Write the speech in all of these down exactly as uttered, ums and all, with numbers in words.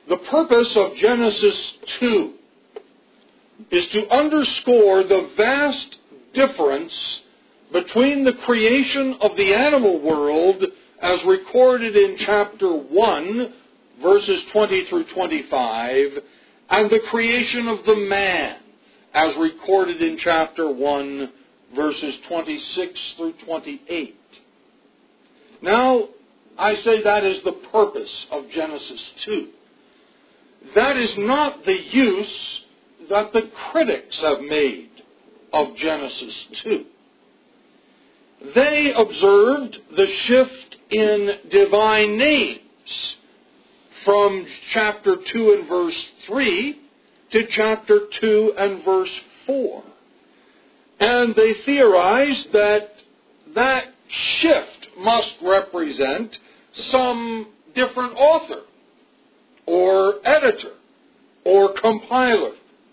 The purpose of Genesis two is to underscore the vast difference between the creation of the animal world as recorded in chapter one, verses twenty through twenty-five, and the creation of the man as recorded in chapter one, verses twenty-six through twenty-eight. Now, I say that is the purpose of Genesis two. That is not the use that the critics have made of Genesis two. They observed the shift in divine names from chapter two and verse three to chapter two and verse four. And they theorized that that shift must represent some different author or editor or compiler.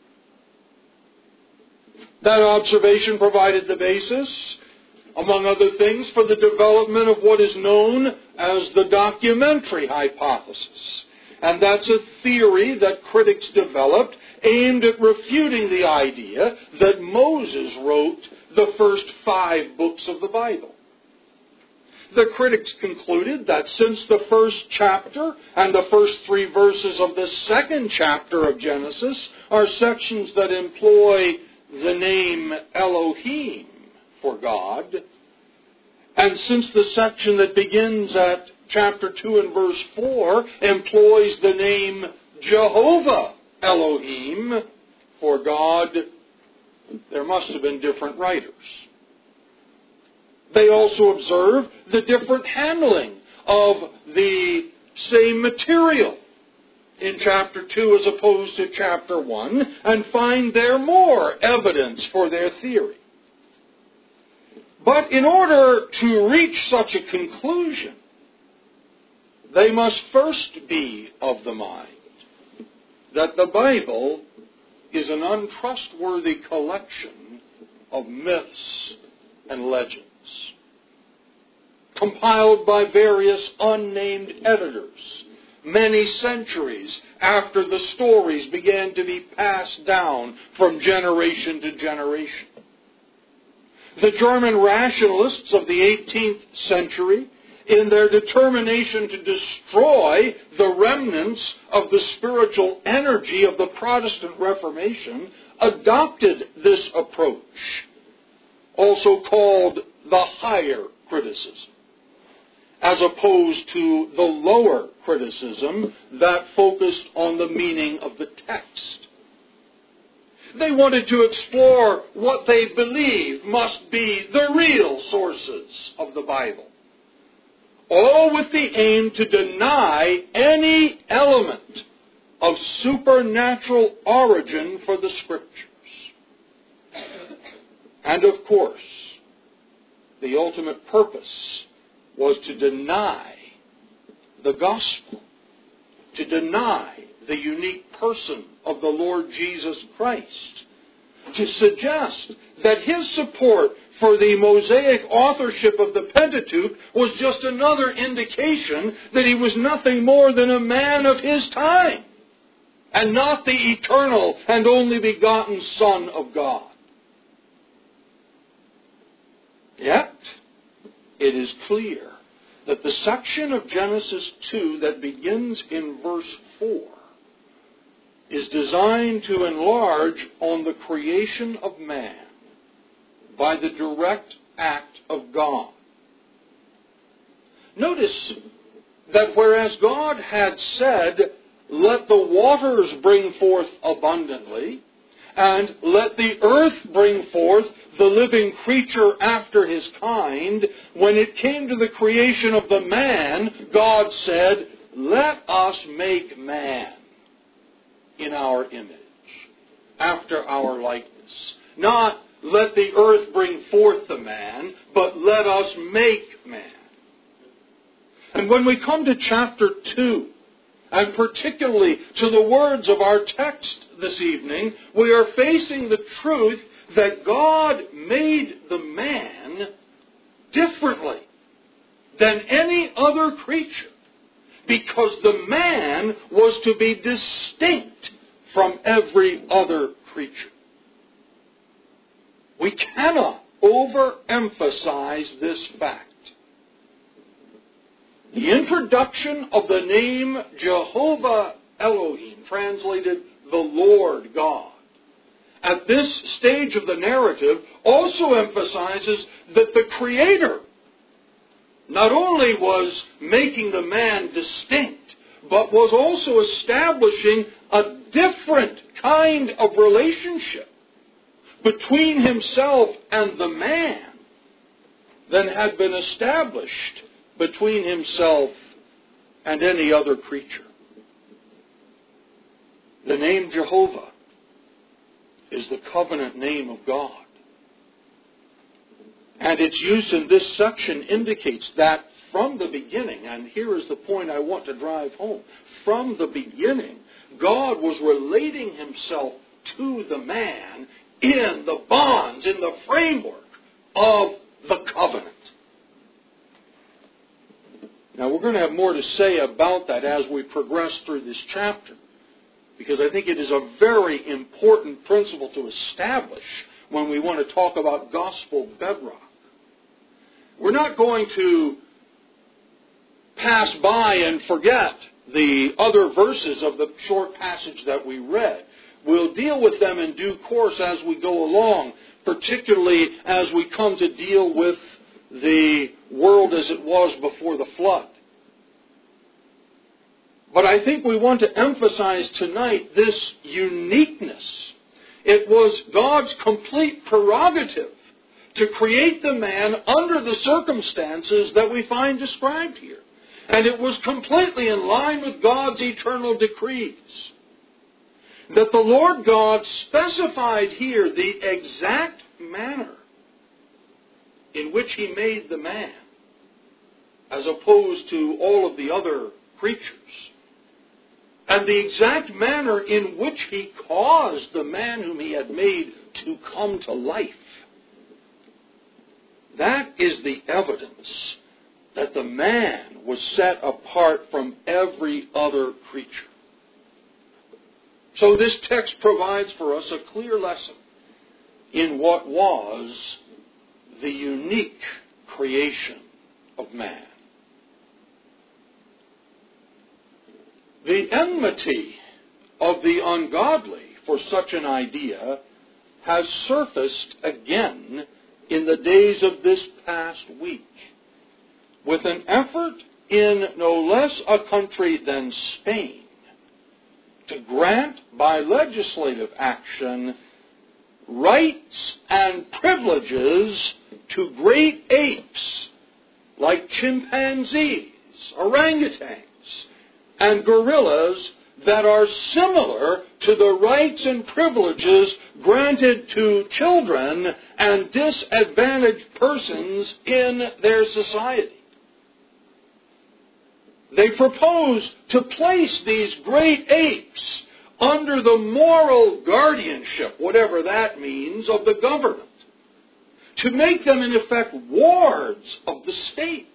That observation provided the basis, among other things, for the development of what is known as the documentary hypothesis. And that's a theory that critics developed aimed at refuting the idea that Moses wrote the first five books of the Bible. The critics concluded that since the first chapter and the first three verses of the second chapter of Genesis are sections that employ the name Elohim for God, and since the section that begins at chapter two and verse four employs the name Jehovah Elohim for God, there must have been different writers. They also observe the different handling of the same material in chapter two as opposed to chapter one, and find there more evidence for their theory. But in order to reach such a conclusion, they must first be of the mind that the Bible is an untrustworthy collection of myths and legends, compiled by various unnamed editors many centuries after the stories began to be passed down from generation to generation. The German rationalists of the eighteenth century, in their determination to destroy the remnants of the spiritual energy of the Protestant Reformation, adopted this approach, also called the higher criticism, as opposed to the lower criticism that focused on the meaning of the text. They wanted to explore what they believe must be the real sources of the Bible, all with the aim to deny any element of supernatural origin for the Scriptures. And of course, the ultimate purpose was to deny the gospel, to deny the unique person of the Lord Jesus Christ, to suggest that his support for the Mosaic authorship of the Pentateuch was just another indication that he was nothing more than a man of his time, and not the eternal and only begotten Son of God. Yet, it is clear that the section of Genesis two that begins in verse four is designed to enlarge on the creation of man by the direct act of God. Notice that whereas God had said, "Let the waters bring forth abundantly, and let the earth bring forth the living creature after his kind," when it came to the creation of the man, God said, "Let us make man in our image, after our likeness." Not, "Let the earth bring forth the man," but "Let us make man." And when we come to chapter two, and particularly to the words of our text this evening, we are facing the truth that God made the man differently than any other creature, because the man was to be distinct from every other creature. We cannot overemphasize this fact. The introduction of the name Jehovah Elohim, translated the Lord God, at this stage of the narrative also emphasizes that the Creator not only was making the man distinct, but was also establishing a different kind of relationship between himself and the man than had been established between himself and any other creature. The name Jehovah is the covenant name of God. And its use in this section indicates that from the beginning, and here is the point I want to drive home, from the beginning, God was relating himself to the man in the bonds, in the framework of the covenant. Now, we're going to have more to say about that as we progress through this chapter, because I think it is a very important principle to establish when we want to talk about gospel bedrock. We're not going to pass by and forget the other verses of the short passage that we read. We'll deal with them in due course as we go along, particularly as we come to deal with the world as it was before the flood. But I think we want to emphasize tonight this uniqueness. It was God's complete prerogative to create the man under the circumstances that we find described here. And it was completely in line with God's eternal decrees. That the Lord God specified here the exact manner in which he made the man, as opposed to all of the other creatures. And the exact manner in which he caused the man whom he had made to come to life. That is the evidence that the man was set apart from every other creature. So this text provides for us a clear lesson in what was the unique creation of man. The enmity of the ungodly for such an idea has surfaced again in the days of this past week, with an effort in no less a country than Spain to grant by legislative action rights and privileges to great apes like chimpanzees, orangutans, and gorillas that are similar to the rights and privileges granted to children and disadvantaged persons in their society. They propose to place these great apes under the moral guardianship, whatever that means, of the government, to make them in effect wards of the state.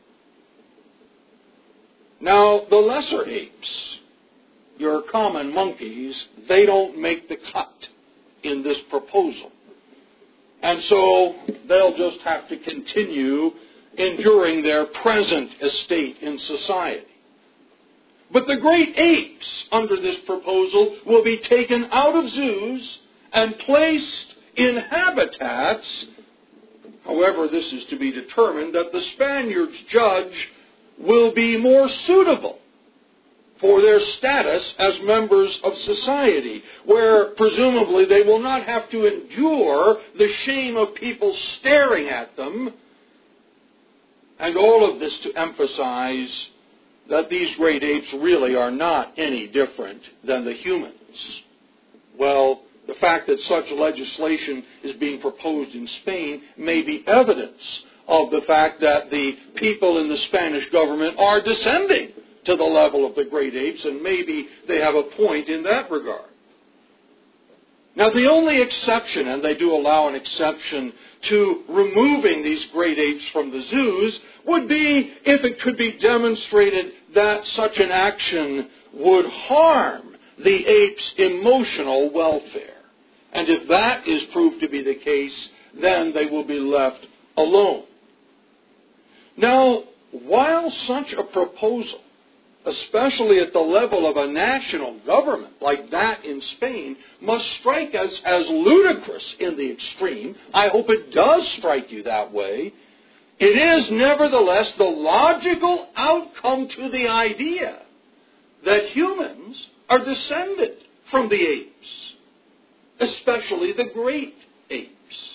Now, the lesser apes, your common monkeys, they don't make the cut in this proposal. And so they'll just have to continue enduring their present estate in society. But the great apes, under this proposal, will be taken out of zoos and placed in habitats, however this is to be determined, that the Spaniards judge will be more suitable for their status as members of society, where presumably they will not have to endure the shame of people staring at them. And all of this to emphasize that these great apes really are not any different than the humans. Well, the fact that such legislation is being proposed in Spain may be evidence of the fact that the people in the Spanish government are descending to the level of the great apes, and maybe they have a point in that regard. Now, the only exception, and they do allow an exception to removing these great apes from the zoos, would be if it could be demonstrated that such an action would harm the ape's emotional welfare. And if that is proved to be the case, then they will be left alone. Now, while such a proposal, especially at the level of a national government like that in Spain, must strike us as ludicrous in the extreme, I hope it does strike you that way, it is nevertheless the logical outcome to the idea that humans are descended from the apes, especially the great apes.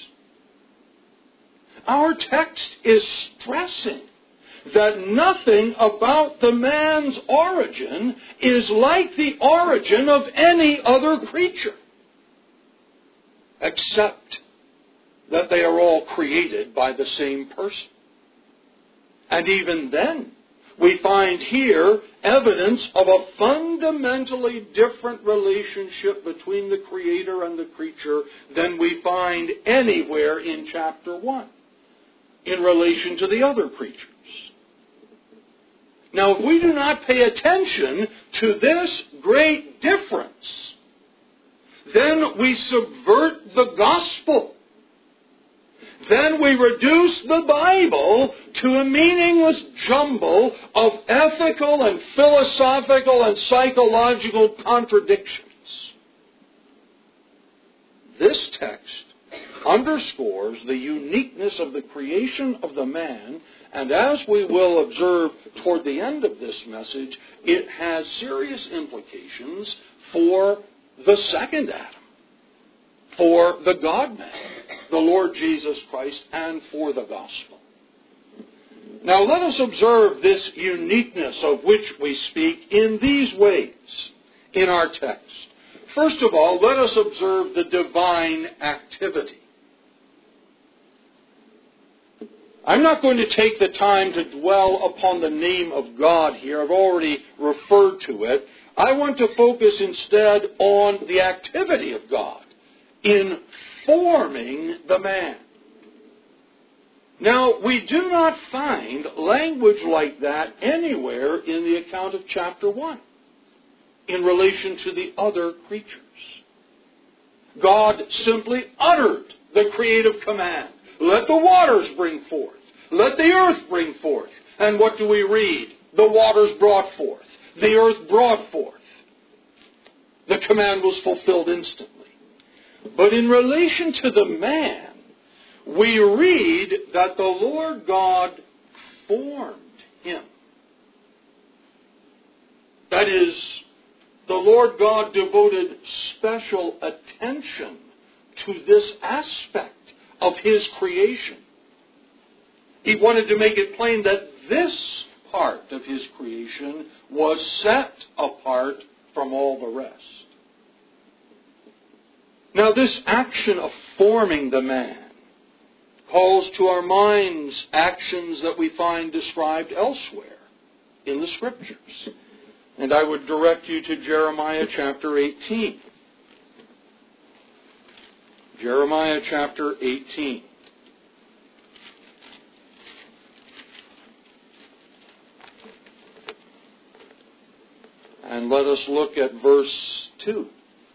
Our text is stressing that nothing about the man's origin is like the origin of any other creature, except that they are all created by the same person. And even then, we find here evidence of a fundamentally different relationship between the Creator and the creature than we find anywhere in chapter one in relation to the other creatures. Now, if we do not pay attention to this great difference, then we subvert the gospel. Then we reduce the Bible to a meaningless jumble of ethical and philosophical and psychological contradictions. This text underscores the uniqueness of the creation of the man, and as we will observe toward the end of this message, it has serious implications for the second Adam, for the God-man, the Lord Jesus Christ, and for the gospel. Now let us observe this uniqueness of which we speak in these ways in our text. First of all, let us observe the divine activity. I'm not going to take the time to dwell upon the name of God here. I've already referred to it. I want to focus instead on the activity of God in forming the man. Now, we do not find language like that anywhere in the account of chapter one in relation to the other creatures. God simply uttered the creative command. Let the waters bring forth. Let the earth bring forth. And what do we read? The waters brought forth. The earth brought forth. The command was fulfilled instantly. But in relation to the man, we read that the Lord God formed him. That is, the Lord God devoted special attention to this aspect of His creation. He wanted to make it plain that this part of His creation was set apart from all the rest. Now, this action of forming the man calls to our minds actions that we find described elsewhere in the Scriptures. And I would direct you to Jeremiah chapter eighteen. Jeremiah chapter eighteen. And let us look at verse two.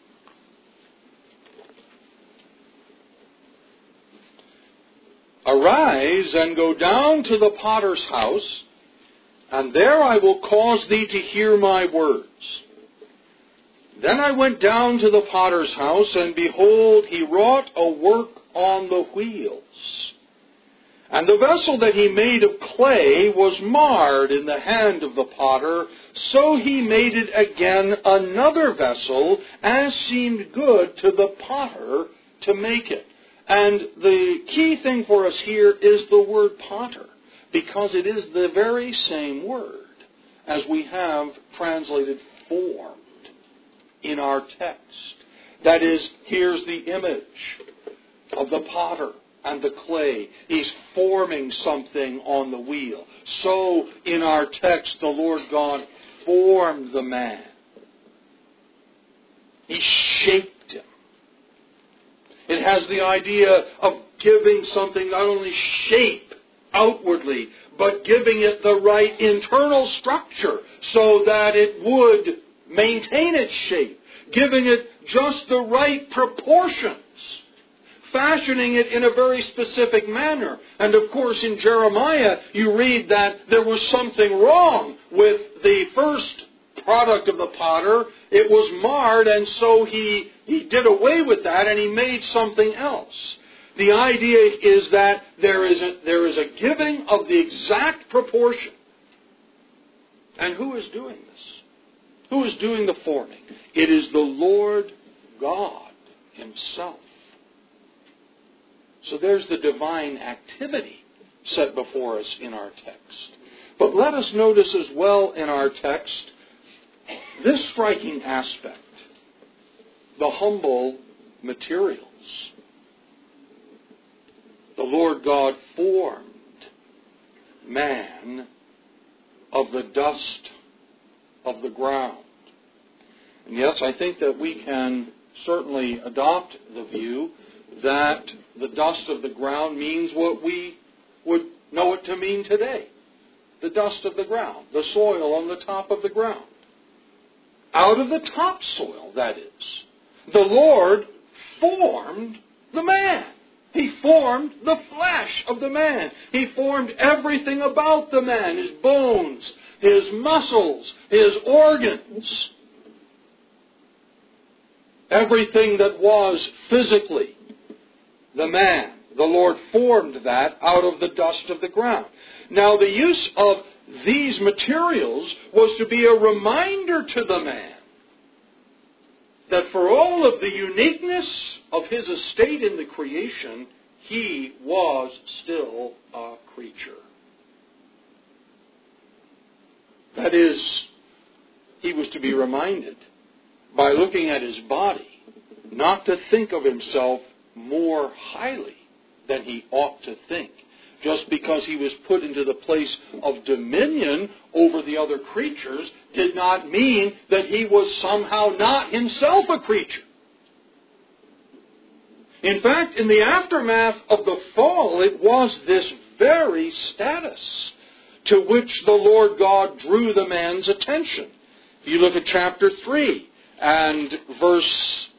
Arise and go down to the potter's house, and there I will cause thee to hear my words. Then I went down to the potter's house, and behold, he wrought a work on the wheels. And the vessel that he made of clay was marred in the hand of the potter, so he made it again another vessel, as seemed good to the potter to make it. And the key thing for us here is the word potter, because it is the very same word as we have translated formed in our text. That is, here's the image of the potter and the clay. He's forming something on the wheel. So, in our text, the Lord God formed the man. He shaped him. It has the idea of giving something not only shape outwardly, but giving it the right internal structure so that it would maintain its shape, giving it just the right proportions, fashioning it in a very specific manner. And of course in Jeremiah you read that there was something wrong with the first product of the potter. It was marred, and so he, he did away with that and he made something else. The idea is that there is a, there is a giving of the exact proportion. And who is doing this? Who is doing the forming? It is the Lord God Himself. So there's the divine activity set before us in our text. But let us notice as well in our text this striking aspect: the humble materials. The Lord God formed man of the dust of the ground. And yes, I think that we can certainly adopt the view that the dust of the ground means what we would know it to mean today. The dust of the ground, the soil on the top of the ground. Out of the topsoil, that is. The Lord formed the man. He formed the flesh of the man. He formed everything about the man, his bones, his muscles, his organs. Everything that was physically the man. The Lord formed that out of the dust of the ground. Now the use of these materials was to be a reminder to the man that for all of the uniqueness of his estate in the creation, he was still a creature. That is, he was to be reminded by looking at his body not to think of himself more highly than he ought to think. Just because he was put into the place of dominion over the other creatures did not mean that he was somehow not himself a creature. In fact, in the aftermath of the fall, it was this very status to which the Lord God drew the man's attention. If you look at chapter three and verse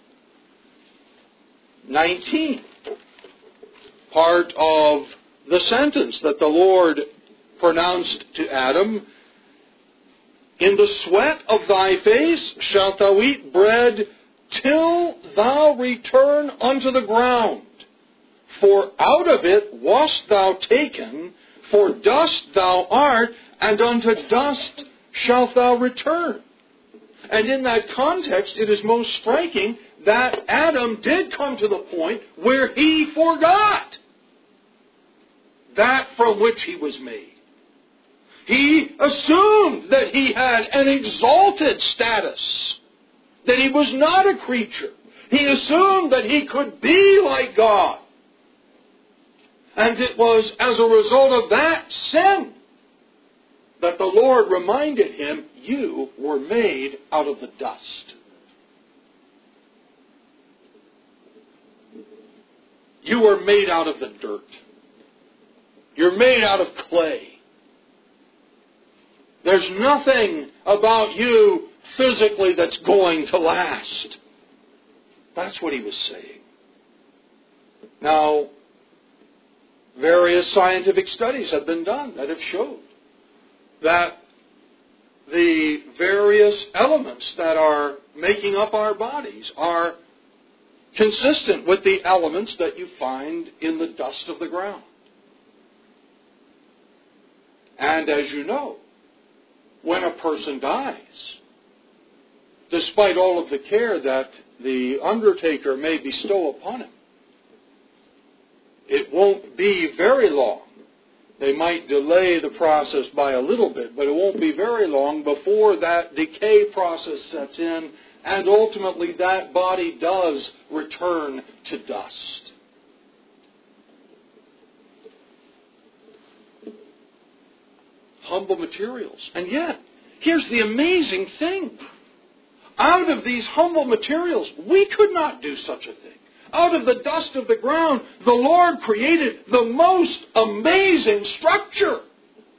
nineteen, part of the sentence that the Lord pronounced to Adam: "In the sweat of thy face shalt thou eat bread till thou return unto the ground. For out of it wast thou taken, for dust thou art, and unto dust shalt thou return." And in that context, it is most striking that Adam did come to the point where he forgot that from which he was made. He assumed that he had an exalted status, that he was not a creature. He assumed that he could be like God. And it was as a result of that sin that the Lord reminded him, you were made out of the dust. You were made out of the dirt. You're made out of clay. There's nothing about you physically that's going to last. That's what he was saying. Now, various scientific studies have been done that have showed that the various elements that are making up our bodies are consistent with the elements that you find in the dust of the ground. And as you know, when a person dies, despite all of the care that the undertaker may bestow upon him, it won't be very long. They might delay the process by a little bit, but it won't be very long before that decay process sets in, and ultimately that body does return to dust. Humble materials. And yet, here's the amazing thing. Out of these humble materials, we could not do such a thing. Out of the dust of the ground, the Lord created the most amazing structure.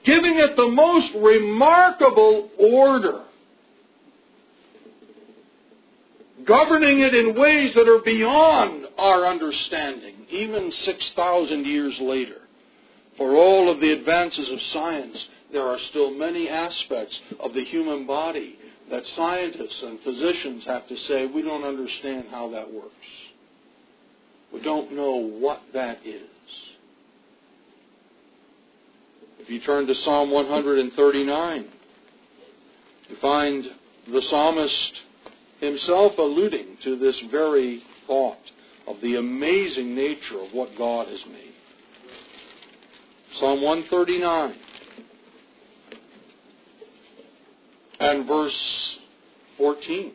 giving it the most remarkable order, governing it in ways that are beyond our understanding, even six thousand years later. For all of the advances of science, there are still many aspects of the human body that scientists and physicians have to say, we don't understand how that works. We don't know what that is. If you turn to Psalm one thirty-nine, you find the psalmist himself alluding to this very thought of the amazing nature of what God has made. Psalm one thirty-nine and verse fourteen.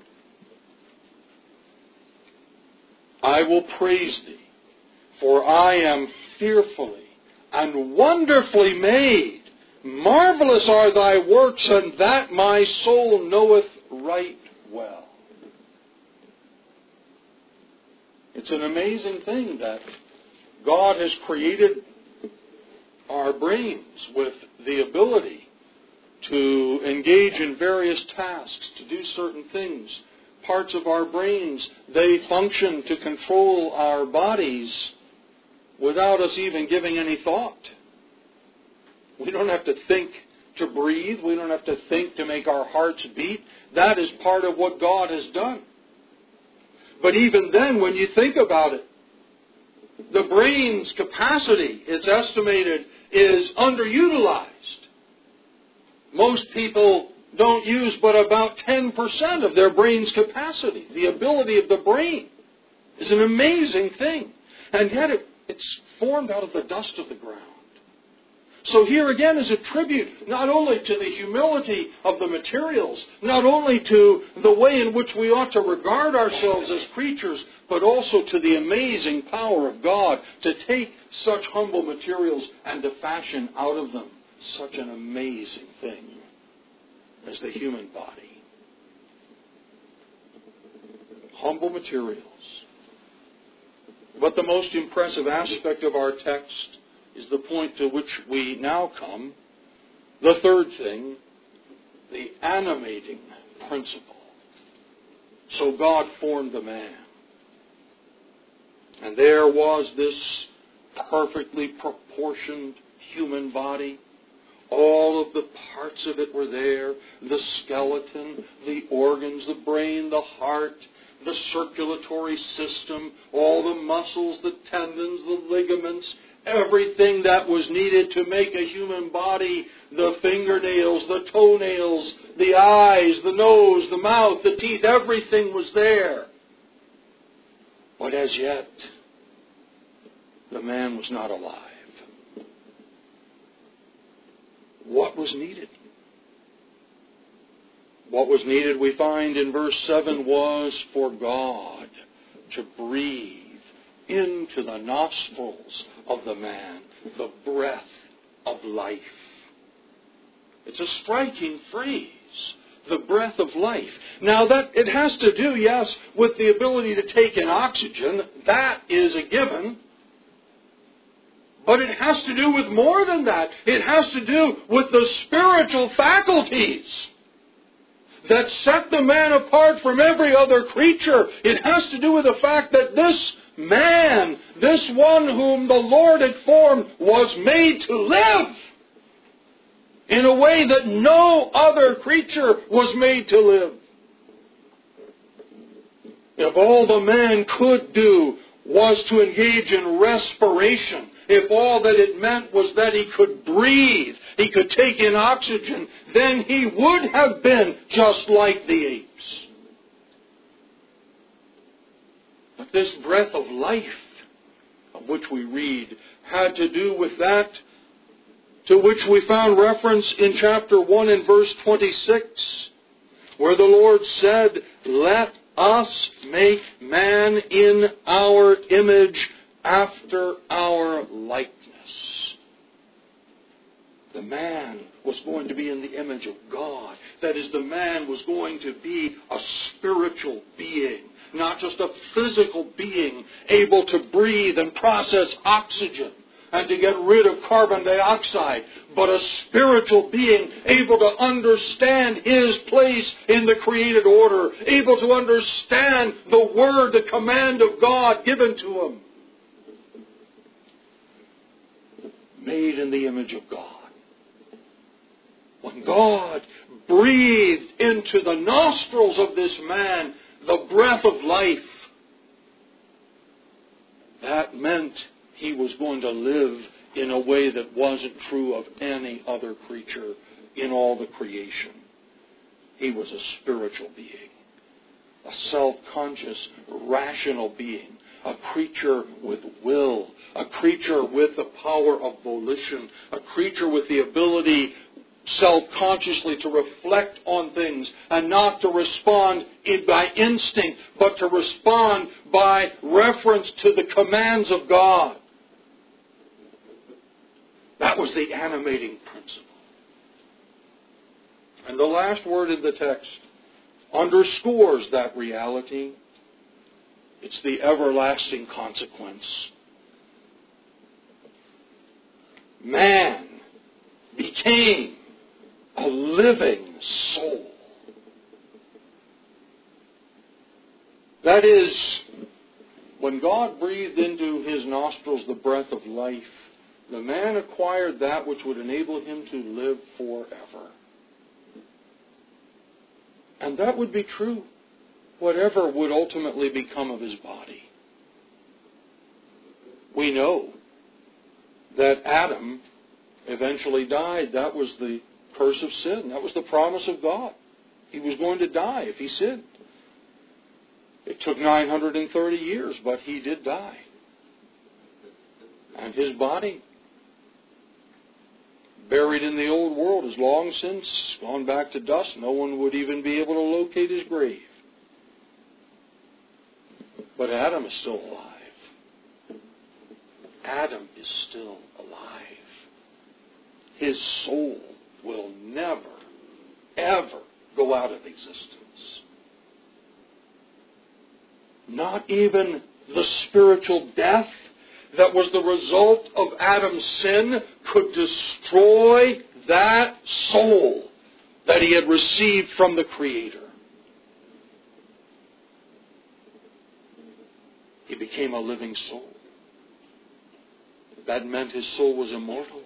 I will praise thee, for I am fearfully and wonderfully made. Marvelous are thy works, and that my soul knoweth right well. It's an amazing thing that God has created our brains with the ability to engage in various tasks, to do certain things. Parts of our brains, they function to control our bodies without us even giving any thought. We don't have to think to breathe. We don't have to think to make our hearts beat. That is part of what God has done. But even then, when you think about it, the brain's capacity, it's estimated, is underutilized. Most people don't use but about ten percent of their brain's capacity. The ability of the brain is an amazing thing. And yet it, it's formed out of the dust of the ground. So here again is a tribute not only to the humility of the materials, not only to the way in which we ought to regard ourselves as creatures, but also to the amazing power of God to take such humble materials and to fashion out of them such an amazing thing as the human body. Humble materials. But the most impressive aspect of our text is the point to which we now come. The third thing, the animating principle. So God formed the man. And there was this perfectly proportioned human body. All of the parts of it were there. The skeleton, the organs, the brain, the heart, the circulatory system, all the muscles, the tendons, the ligaments, everything that was needed to make a human body, the fingernails, the toenails, the eyes, the nose, the mouth, the teeth, everything was there. But as yet, the man was not alive. What was needed? What was needed, we find in verse seven, was for God to breathe into the nostrils of the man the breath of life. It's a striking phrase, the breath of life. Now that it has to do, yes, with the ability to take in oxygen. That is a given. But it has to do with more than that. It has to do with the spiritual faculties that set the man apart from every other creature. It has to do with the fact that this man, this one whom the Lord had formed, was made to live in a way that no other creature was made to live. If all the man could do was to engage in respiration, if all that it meant was that he could breathe, he could take in oxygen, then he would have been just like the apes. But this breath of life, of which we read, had to do with that to which we found reference in chapter one and verse twenty-six, where the Lord said, "Let us make man in our image, after our likeness." The man was going to be in the image of God. That is, the man was going to be a spiritual being, not just a physical being able to breathe and process oxygen, and to get rid of carbon dioxide, but a spiritual being able to understand his place in the created order, able to understand the word, the command of God given to him. Made in the image of God. When God breathed into the nostrils of this man the breath of life, that meant he was going to live in a way that wasn't true of any other creature in all the creation. He was a spiritual being, a self-conscious, rational being, a creature with will, a creature with the power of volition, a creature with the ability self-consciously to reflect on things and not to respond by instinct, but to respond by reference to the commands of God. That was the animating principle. And the last word in the text underscores that reality. It's the everlasting consequence. Man became a living soul. That is, when God breathed into his nostrils the breath of life, the man acquired that which would enable him to live forever. And that would be true, whatever would ultimately become of his body. We know that Adam eventually died. That was the curse of sin. That was the promise of God. He was going to die if he sinned. It took nine hundred thirty years, but he did die. And his body, buried in the old world, has long since gone back to dust. No one would even be able to locate his grave. But Adam is still alive. Adam is still alive. His soul will never, ever go out of existence. Not even the spiritual death that was the result of Adam's sin could destroy that soul that he had received from the Creator. He became a living soul. That meant his soul was immortal.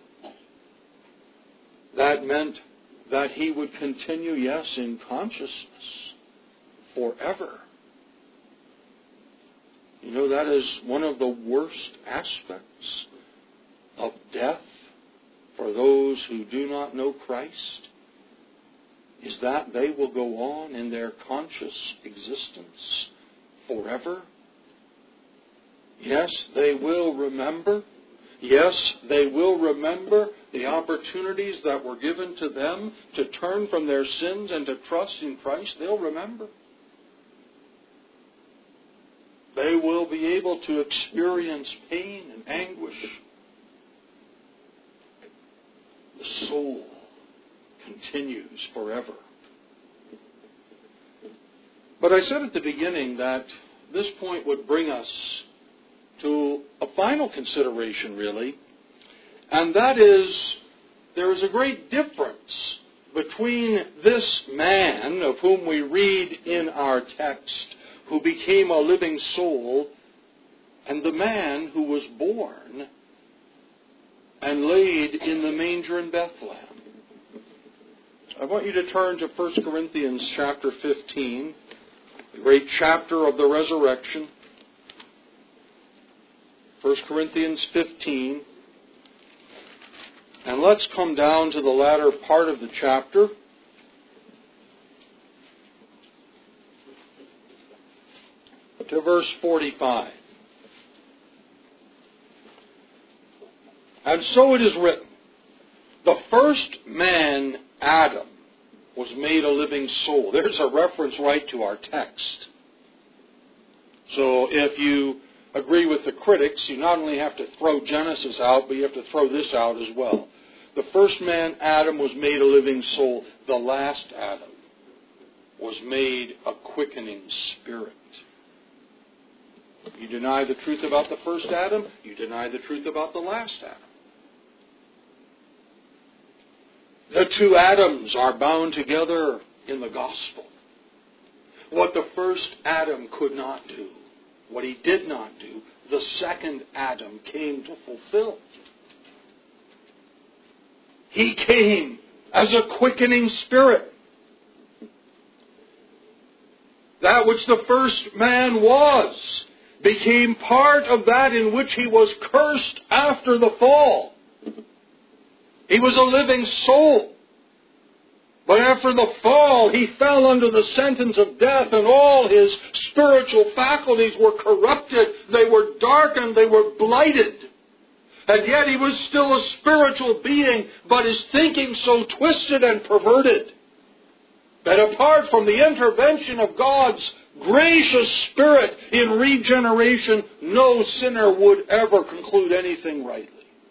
That meant that he would continue, yes, in consciousness forever. You know, that is one of the worst aspects of death for those who do not know Christ, is that they will go on in their conscious existence forever. Yes, they will remember. Yes, they will remember the opportunities that were given to them to turn from their sins and to trust in Christ. They'll remember. They will be able to experience pain and anguish. The soul continues forever. But I said at the beginning that this point would bring us to a final consideration, really, and that is there is a great difference between this man of whom we read in our text, who became a living soul, and the man who was born and laid in the manger in Bethlehem. I want you to turn to First Corinthians chapter fifteen, the great chapter of the resurrection. First Corinthians fifteen. And let's come down to the latter part of the chapter. To verse forty-five. And so it is written, the first man, Adam, was made a living soul. There's a reference right to our text. So if you agree with the critics, you not only have to throw Genesis out, but you have to throw this out as well. The first man, Adam, was made a living soul. The last Adam was made a quickening spirit. You deny the truth about the first Adam, you deny the truth about the last Adam. The two Adams are bound together in the gospel. What the first Adam could not do, what he did not do, the second Adam came to fulfill. He came as a quickening spirit. That which the first man was became part of that in which he was cursed after the fall. He was a living soul. But after the fall, he fell under the sentence of death, and all his spiritual faculties were corrupted. They were darkened. They were blighted. And yet he was still a spiritual being, but his thinking so twisted and perverted that apart from the intervention of God's gracious Spirit in regeneration, no sinner would ever conclude anything rightly.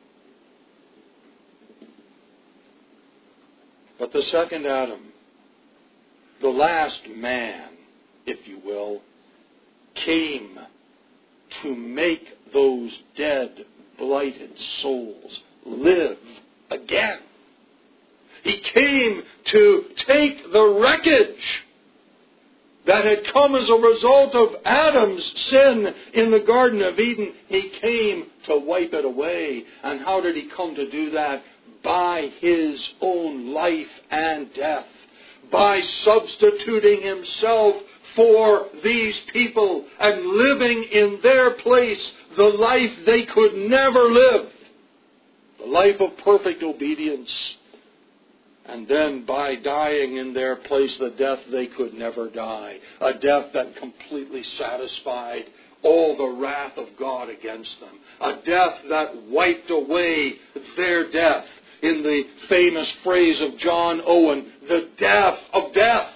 But the second Adam, the last man, if you will, came to make those dead, blighted souls live again. He came to take the wreckage that had come as a result of Adam's sin in the Garden of Eden. He came to wipe it away. And how did he come to do that? By his own life and death. By substituting himself for these people and living in their place the life they could never live. The life of perfect obedience. And then by dying in their place the death they could never die. A death that completely satisfied all the wrath of God against them. A death that wiped away their death. In the famous phrase of John Owen, the death of death.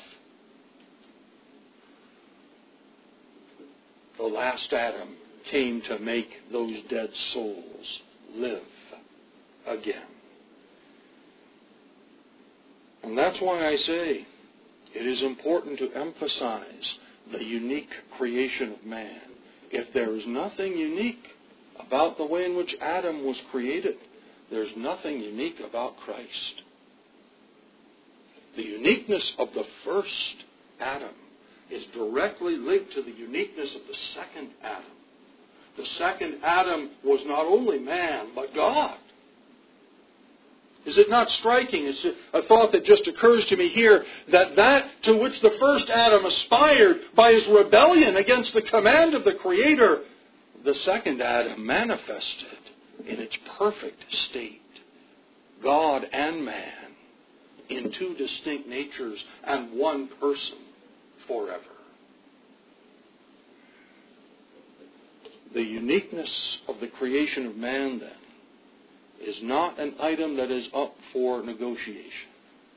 The last Adam came to make those dead souls live again. And that's why I say it is important to emphasize the unique creation of man. If there is nothing unique about the way in which Adam was created, there's nothing unique about Christ. The uniqueness of the first Adam is directly linked to the uniqueness of the second Adam. The second Adam was not only man, but God. Is it not striking? It's a thought that just occurs to me here, that that to which the first Adam aspired by his rebellion against the command of the Creator, the second Adam manifested in its perfect state. God and man in two distinct natures and one person forever. The uniqueness of the creation of man, then, is not an item that is up for negotiation.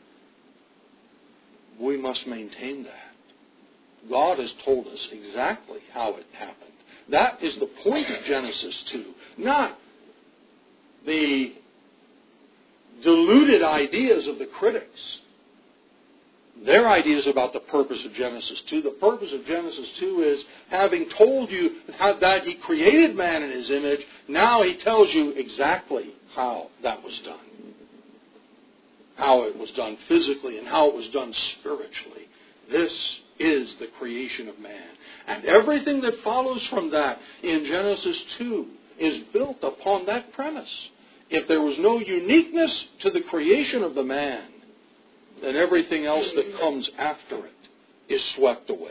We must maintain that. God has told us exactly how it happened. That is the point of Genesis two. Not the deluded ideas of the critics. Their ideas about the purpose of Genesis two. The purpose of Genesis two is, having told you how, that He created man in His image, now He tells you exactly how that was done. How it was done physically and how it was done spiritually. This is the creation of man. And everything that follows from that in Genesis two is built upon that premise. If there was no uniqueness to the creation of the man, then everything else that comes after it is swept away.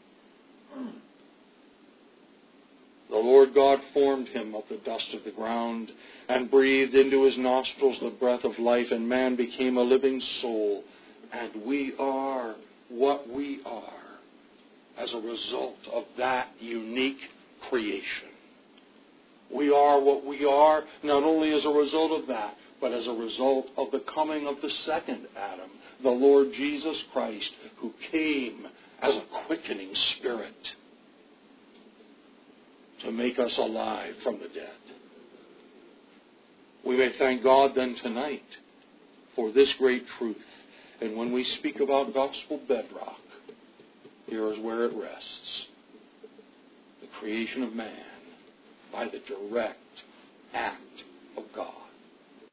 The Lord God formed him of the dust of the ground and breathed into his nostrils the breath of life, and man became a living soul. And we are what we are as a result of that unique creation. We are what we are not only as a result of that, but as a result of the coming of the second Adam, the Lord Jesus Christ, who came as a quickening spirit to make us alive from the dead. We may thank God then tonight for this great truth. And when we speak about gospel bedrock, here is where it rests. The creation of man by the direct act of God.